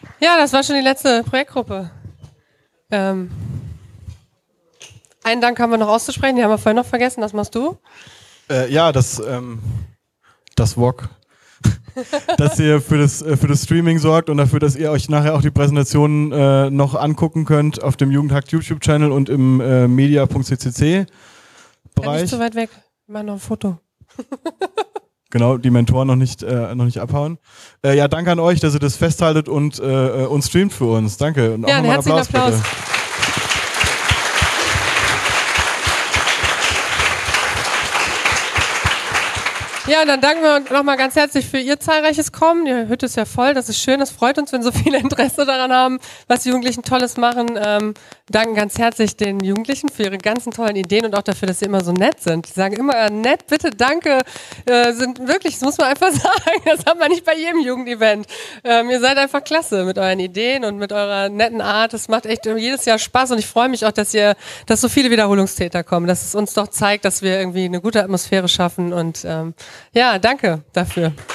Ja, das war schon die letzte Projektgruppe. Einen Dank haben wir noch auszusprechen, den haben wir vorhin noch vergessen, das machst du. Das VOG, dass ihr für das Streaming sorgt und dafür, dass ihr euch nachher auch die Präsentationen noch angucken könnt auf dem Jugendhakt YouTube-Channel und im media.ccc-Bereich. Nicht so weit weg, wir machen noch ein Foto. Genau, die Mentoren noch nicht abhauen. Ja, danke an euch, dass ihr das festhaltet und streamt für uns. Danke. Und auch einen herzlichen Applaus. Bitte. Ja, und dann danken wir nochmal ganz herzlich für Ihr zahlreiches Kommen. Die Hütte ist ja voll, das ist schön, das freut uns, wenn so viele Interesse daran haben, was die Jugendlichen Tolles machen. Danken ganz herzlich den Jugendlichen für ihre ganzen tollen Ideen und auch dafür, dass sie immer so nett sind. Die sagen immer nett, bitte, danke, sind wirklich, das muss man einfach sagen, das hat man nicht bei jedem Jugendevent. Ihr seid einfach klasse mit euren Ideen und mit eurer netten Art. Das macht echt jedes Jahr Spaß und ich freue mich auch, dass so viele Wiederholungstäter kommen, dass es uns doch zeigt, dass wir irgendwie eine gute Atmosphäre schaffen und ja, danke dafür.